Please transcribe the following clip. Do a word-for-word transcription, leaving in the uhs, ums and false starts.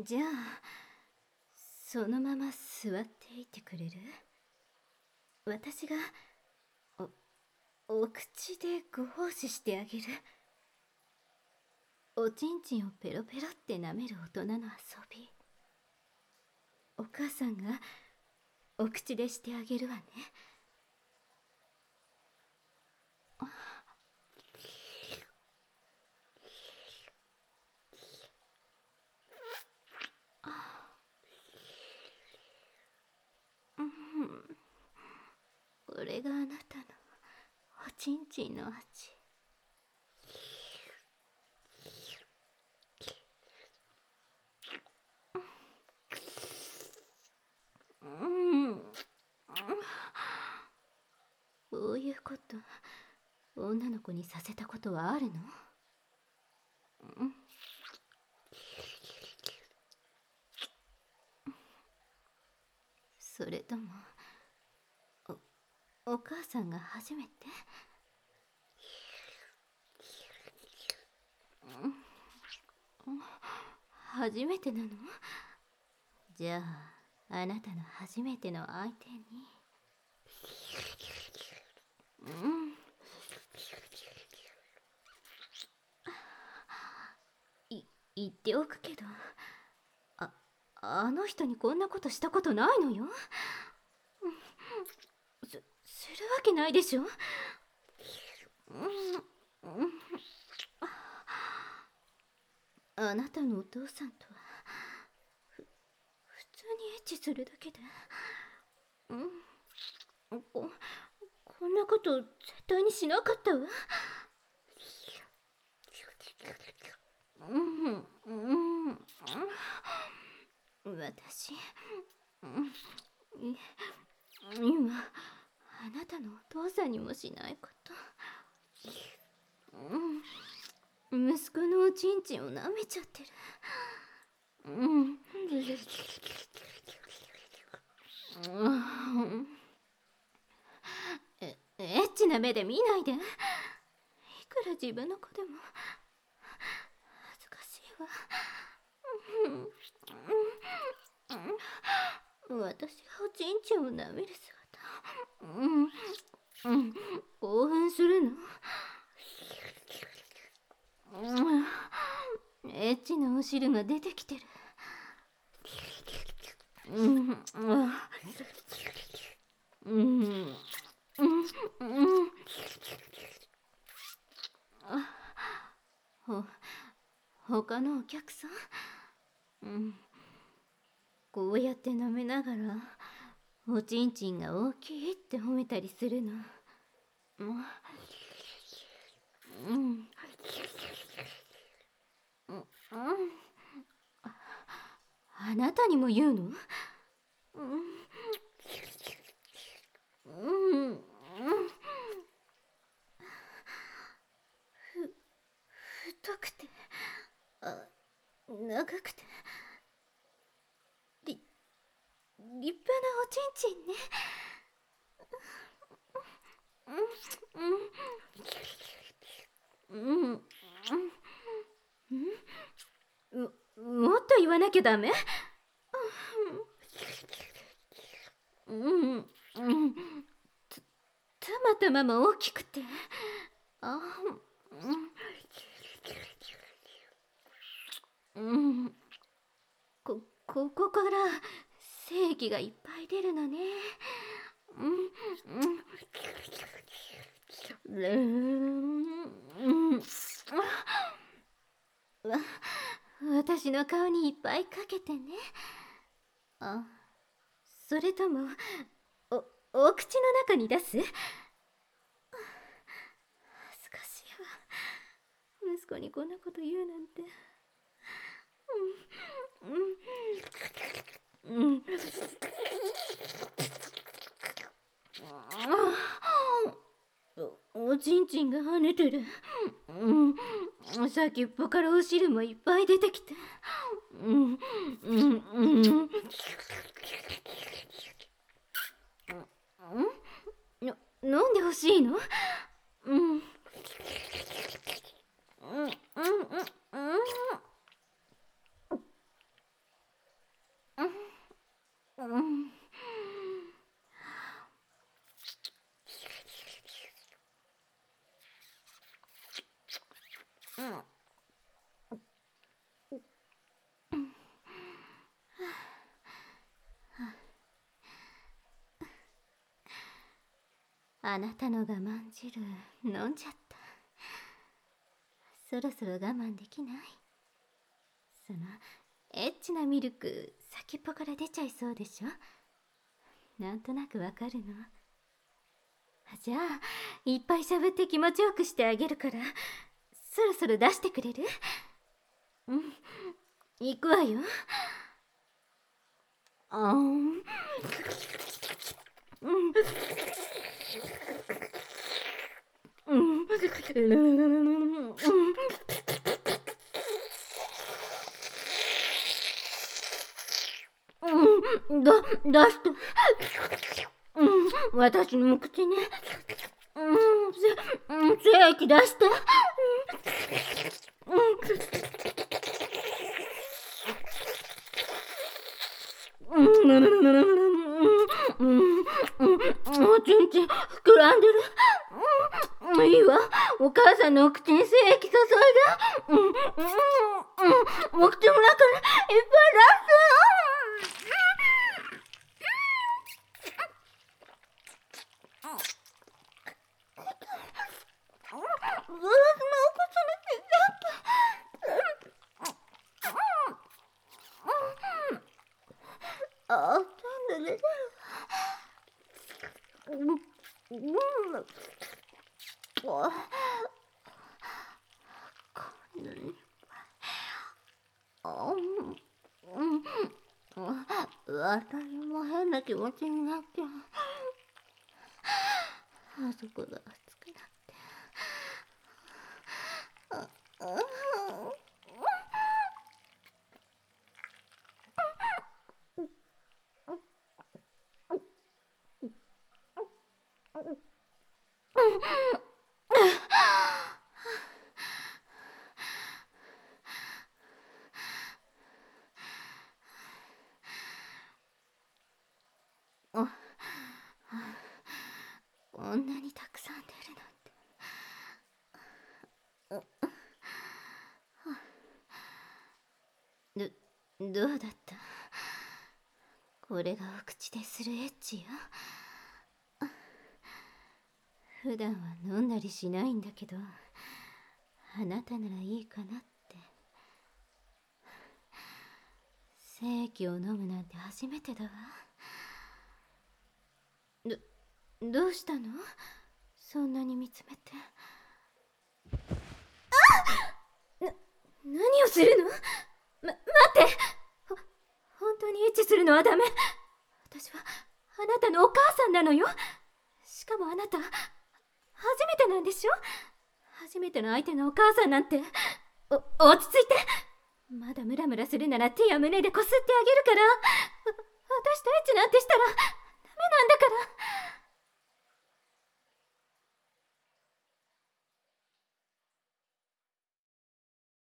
じゃあそのまま座っていてくれる？私がおお口でご奉仕してあげる。おちんちんをペロペロって舐める大人の遊び、お母さんがお口でしてあげるわね。これがあなたのおちんちんの味。こういうこと女の子にさせたことはあるの？それともお、お母さんが初めて？初めてなの？じゃああなたの初めての相手にうんい言っておくけど、ああの人にこんなことしたことないのよ。すするわけないでしょ。あなたのお父さんとはふ普通にエッチするだけで、うん、ここんなこと絶対にしなかったわ。うんうん、私、うん、い今あなたのお父さんにもしないこと、うん、息子のおちんちんを舐めちゃってる。うんえエッチな目で見ないで。いくら自分の子でも恥ずかしいわ。私がおちんちんを舐める姿、うん、うん、興奮するの。うん、エッチなお汁が出てきてる。うん、うん、うん、うん、ほ他のお客さん、うん、こうやって舐めながらおちんちんが大きいって褒めたりするの。うん、うん、うん、あ、あなたにも言うの？うん、うん、うん、ふ太くて、あ、長くて、り立派なおちんちんね。うん、うん、うん、もっと言わなきゃダメ？うん、うん、たたまたまも大きくて、あ、うん、うん、こここから精液がいっぱい出るのね。うん、うん、うん、わ私の顔にいっぱいかけてね。あ、それともおお口の中に出す？恥ずかしいわ、息子にこんなこと言うなんて。うん、うん、うん、おおちんちんが跳ねてる。うん、先っぽからお汁もいっぱい出てきて。うん、うん、うん、うん、な、なんで欲しいの？うん、うん、うん、うん、うん、 あなたの我慢汁飲んじゃった。そろそろ我慢できない？そのエッチなミルク先っぽから出ちゃいそうでしょ。なんとなくわかるの。じゃあいっぱい喋って気持ちよくしてあげるから、そろそろ出してくれる？うん、行くわよ。あん、うん、うん、うん、だ、出して。うん、私の口に。うん、せ、うん、精液出して。うん、うん、うん、うん、うん、おちんちん膨らんでる。うん、いいわ。お母さんのお口に精液注いで。うん、うん、うん、お口の中にいっぱい出して。あ、なんで出てる。うん、うん、あ、こんなに。あ、うん、私も変な気持ちになって、あそこが熱くなって。あ、あ、こんなにたくさん出るなんて。ど、どうだった？これがお口でするエッチよ。普段は飲んだりしないんだけど、あなたならいいかなって。精液を飲むなんて初めてだわ。ど、どうしたの？そんなに見つめて。あっ！な、何をするの？ま、待って！ほ、本当にエッチするのはダメ。私はあなたのお母さんなのよ。しかもあなた、初めてなんでしょ？初めての相手のお母さんなんて。お、落ち着いて。まだムラムラするなら手や胸でこすってあげるから。わ、私とエッチなんてしたらダメなんだから。